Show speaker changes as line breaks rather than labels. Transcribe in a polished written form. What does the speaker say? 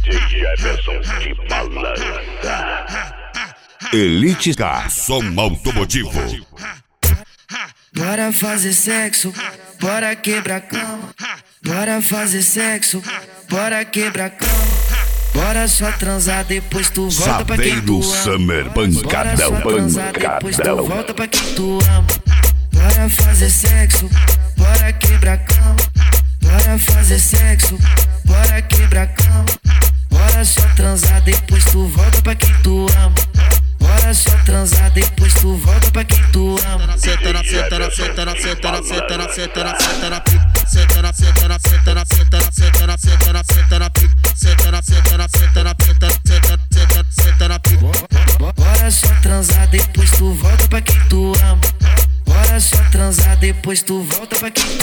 Jefferson de Balança.
Elite K, som automotivo.
Bora fazer sexo, bora quebrar cama. Bora fazer sexo, bora quebrar cama. Bora só transar, depois tu volta pra quem tu ama.
Summer, pancadão,
Bora só transar, depois tu volta pra quem tu ama. Bora fazer sexo, bora quebrar cama. Bora fazer sexo, bora quebrar cama. Bora só transar, depois tu volta pra quem tu ama. Bora só transar, depois tu volta pra quem tu ama.
Senta na, senta na, senta na, senta na, senta na, senta na, senta na pica. Senta na, senta na, senta na, senta na, senta na, senta na, senta na pica. Senta na, senta na, senta na, senta na pica.
Bora só transar, depois tu volta pra quem tu ama. Bora só transar, depois tu volta pra quem